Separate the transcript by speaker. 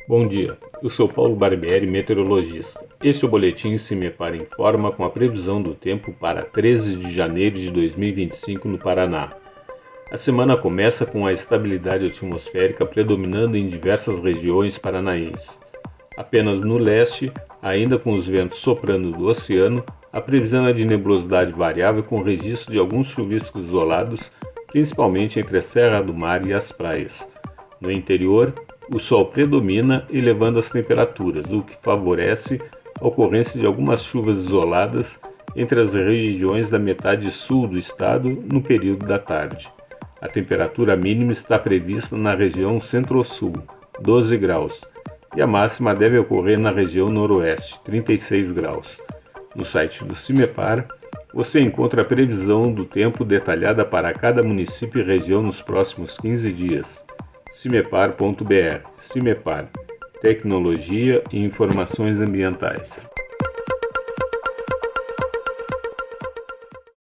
Speaker 1: Bom dia, eu sou Paulo Barbieri, meteorologista. Este é o boletim CIMEPAR Informa com a previsão do tempo para 13 de janeiro de 2025 no Paraná. A semana começa com a estabilidade atmosférica predominando em diversas regiões paranaenses. Apenas no leste, ainda com os ventos soprando do oceano, a previsão é de nebulosidade variável com registro de alguns chuviscos isolados, principalmente entre a Serra do Mar e as praias. No interior, o sol predomina, elevando as temperaturas, o que favorece a ocorrência de algumas chuvas isoladas entre as regiões da metade sul do estado no período da tarde. A temperatura mínima está prevista na região centro-sul, 12 graus, e a máxima deve ocorrer na região noroeste, 36 graus. No site do CIMEPAR, você encontra a previsão do tempo detalhada para cada município e região nos próximos 15 dias. cimepar.br. CIMEPAR, Tecnologia e Informações Ambientais.